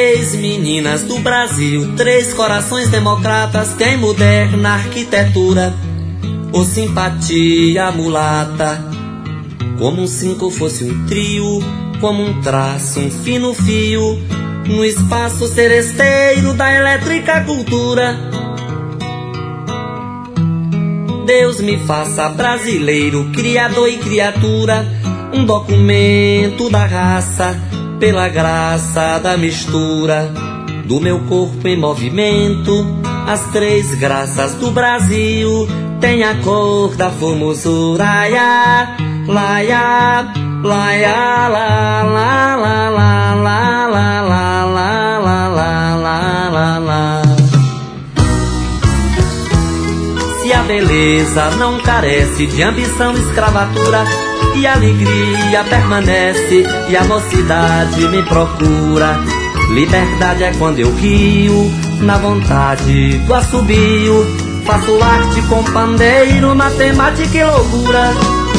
Três meninas do Brasil, três corações democratas, tem moderna arquitetura, ou simpatia mulata. Como um cinco fosse um trio, como um traço, um fino fio, no espaço seresteiro da elétrica cultura. Deus me faça brasileiro, criador e criatura, um documento da raça, pela graça da mistura do meu corpo em movimento. As três graças do Brasil têm a cor da formosura. Laia, laia, laia, la, la, la, la, la, la, la, la, la, la, la. Se a beleza não carece de ambição e escravatura, e a alegria permanece, e a mocidade me procura. Liberdade é quando eu rio, na vontade do assobio, faço arte com pandeiro, matemática e loucura.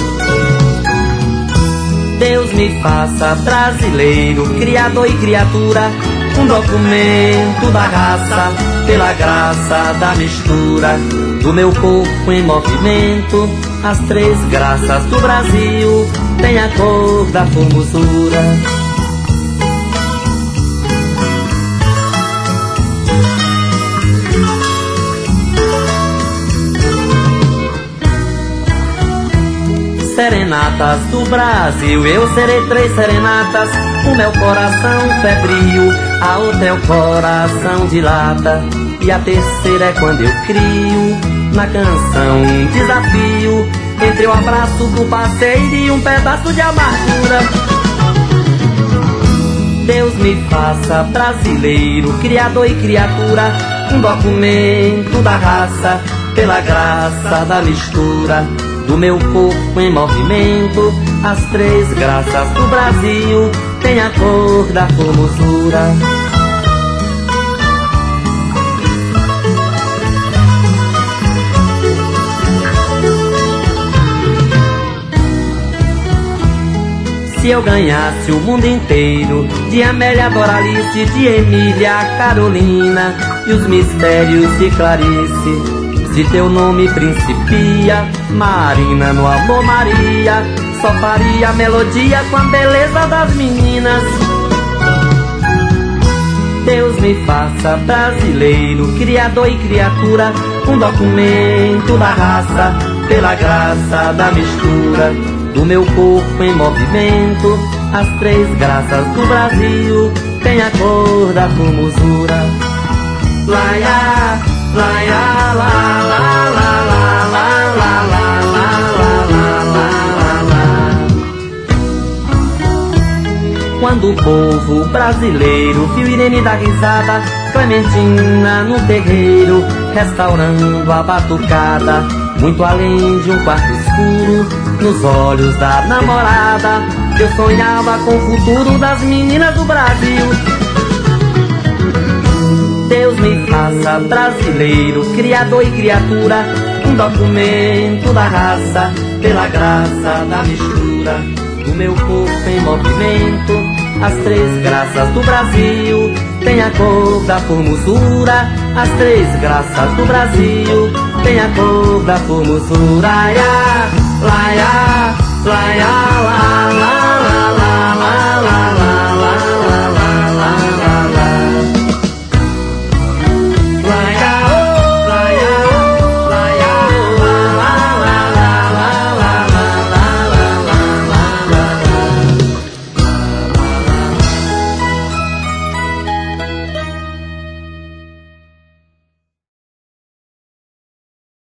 Deus me faça brasileiro, criador e criatura, um documento da raça, pela graça da mistura do meu corpo em movimento. As três graças do Brasil têm a cor da formosura. Serenatas do Brasil, eu serei três serenatas. O meu coração febril, a outra é o coração de lata, e a terceira é quando eu crio na canção um desafio, entre o abraço do parceiro e um pedaço de amargura. Deus me faça brasileiro, criador e criatura, um documento da raça, pela graça da mistura do meu corpo em movimento. As três graças do Brasil têm a cor da formosura. Se eu ganhasse o mundo inteiro, de Amélia Doralice, de Emília Carolina, e os mistérios de Clarice, se teu nome principia, Marina no amor Maria, só faria melodia com a beleza das meninas. Deus me faça brasileiro, criador e criatura, um documento da raça, pela graça da mistura do meu corpo em movimento. As três graças do Brasil têm a cor da formosura. Laia, laia, la, la, la, la, la, la, la, la, la, la. Quando o povo brasileiro viu Irene dar risada, Clementina no terreiro, restaurando a batucada, muito além de um quarto escuro, nos olhos da namorada, eu sonhava com o futuro das meninas do Brasil. Deus me faça brasileiro, criador e criatura, um documento da raça, pela graça da mistura do meu corpo em movimento. As três graças do Brasil têm a cor da formosura. As três graças do Brasil têm a cor da formosura. Laia, laia.